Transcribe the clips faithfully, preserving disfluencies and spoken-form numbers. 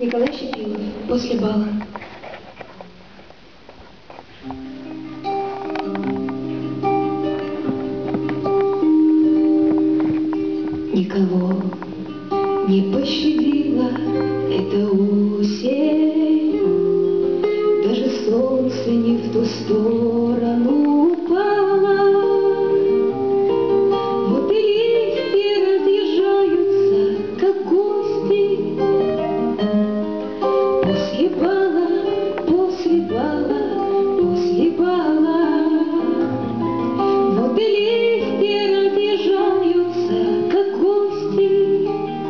Николай Щепилов. После бала. Никого не пощадила эта осень, даже солнце не в ту сторону упало. Вот и листья разъезжаются, как гости. После бала, после бала, после бала. Вот и листья разъезжаются, как гости.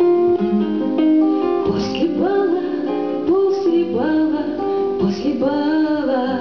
После бала, после бала, после бала.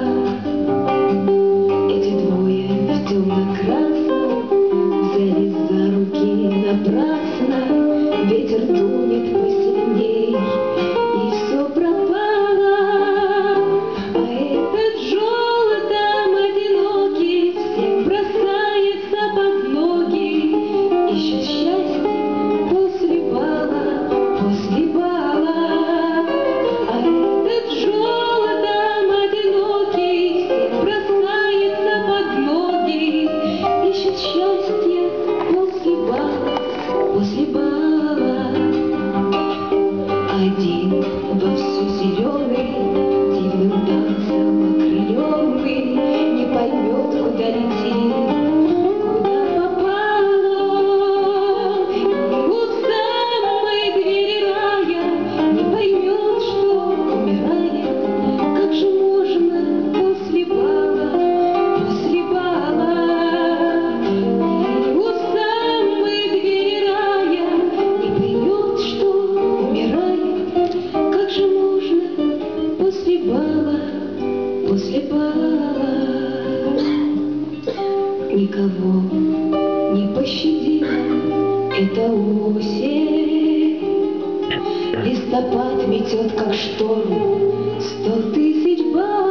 Эти двое в темно-красном взялись за руки напрасно. Ветер дунет посильней, и все пропало. А этот желтом одинокий всех бросается под ноги, ищет счастье после бала, после бала. А этот желтом одинокий всех бросается под ноги, ищет счастье после бала, после бала. Один вовсю зеленый, дивным танцем окрыленный, не поймет, куда летит, куда попало. И у самой двери рая не поймет, что умирает. Как же можно после бала, после бала? И у самой двери рая не поймет, что умирает. Как же можно после бала, после бала? Никого не пощадила эта осень. Листопад метет, как шторм, сто тысяч баллов.